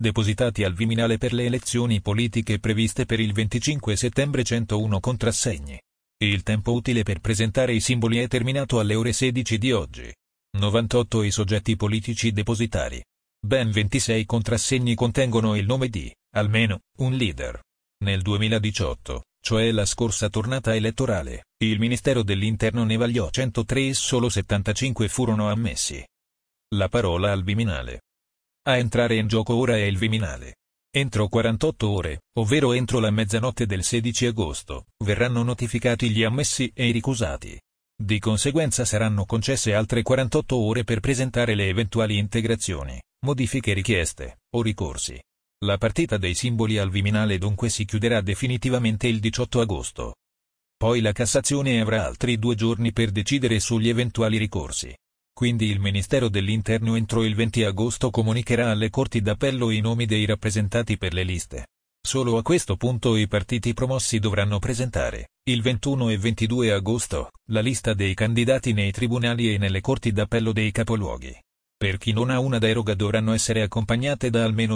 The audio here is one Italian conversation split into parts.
depositati al Viminale per le elezioni politiche previste per il 25 settembre 101 contrassegni. Il tempo utile per presentare i simboli è terminato alle ore 16 di oggi. 98 i soggetti politici depositari. Ben 26 contrassegni contengono il nome di, almeno, un leader. Nel 2018, cioè la scorsa tornata elettorale, il Ministero dell'Interno ne vagliò 103 e solo 75 furono ammessi. La parola al Viminale. A entrare in gioco ora è il Viminale. Entro 48 ore, ovvero entro la mezzanotte del 16 agosto, verranno notificati gli ammessi e i ricusati. Di conseguenza saranno concesse altre 48 ore per presentare le eventuali integrazioni, modifiche richieste, o ricorsi. La partita dei simboli al Viminale dunque si chiuderà definitivamente il 18 agosto. Poi la Cassazione avrà altri 2 giorni per decidere sugli eventuali ricorsi. Quindi il Ministero dell'Interno entro il 20 agosto comunicherà alle Corti d'Appello i nomi dei rappresentati per le liste. Solo a questo punto i partiti promossi dovranno presentare, il 21 e 22 agosto, la lista dei candidati nei tribunali e nelle Corti d'Appello dei capoluoghi. Per chi non ha una deroga dovranno essere accompagnate da almeno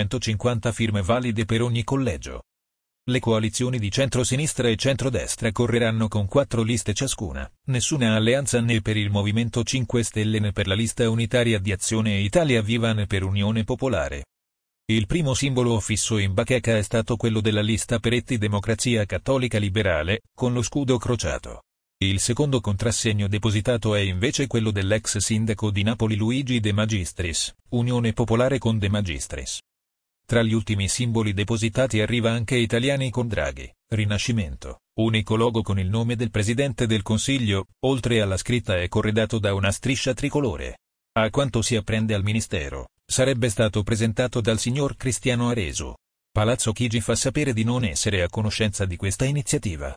750 firme valide per ogni collegio. Le coalizioni di centro-sinistra e centrodestra correranno con 4 liste ciascuna, nessuna alleanza né per il Movimento 5 Stelle né per la lista unitaria di Azione Italia Viva né per Unione Popolare. Il primo simbolo fisso in bacheca è stato quello della lista Peretti Democrazia Cattolica Liberale, con lo scudo crociato. Il secondo contrassegno depositato è invece quello dell'ex sindaco di Napoli Luigi De Magistris, Unione Popolare con De Magistris. Tra gli ultimi simboli depositati arriva anche Italiani con Draghi, Rinascimento, unico logo con il nome del Presidente del Consiglio, oltre alla scritta è corredato da una striscia tricolore. A quanto si apprende al Ministero, sarebbe stato presentato dal signor Cristiano Areso. Palazzo Chigi fa sapere di non essere a conoscenza di questa iniziativa.